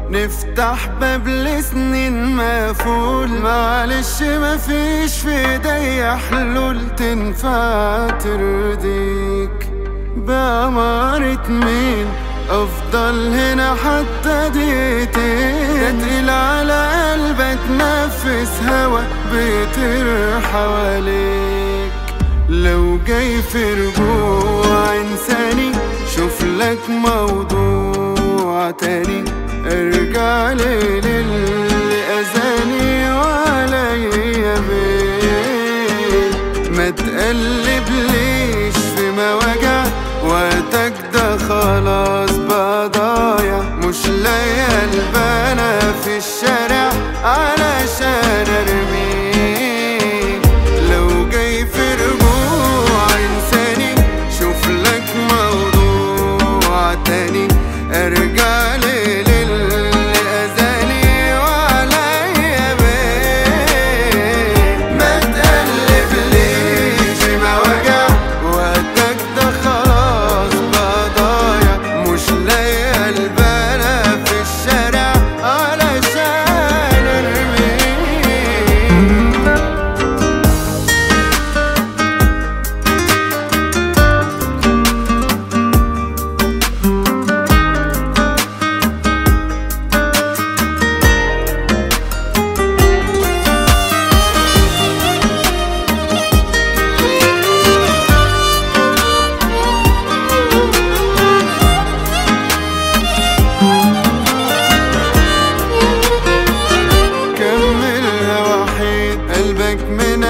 نفتح باب لسنين مقفول. معلش مفيش في ايديا حلول تنفع ترضيك. بأمارة مين افضل هنا حتى دقيقتين؟ تقيل على قلبك نفس هوا بيطير حواليك. لو جاي في رجوع انساني شوف لك موضوع تاني. ارجع لي للي اذاني وعليا بيه. ما تقلب ليش في مواجع وقتك ده خلاص بقى ضايع. مش لاقي البنا في الشارع علشان ارميه. لو جاي في رجوع انساني شوف لك موضوع تاني. ارجع لي للي اذاني وعليا بيه. ما تقلب ليش في مواجع وقتك ده خلاص بقى ضايع. مش لاقي البنا في الشارع علشان ارميه. قلبك من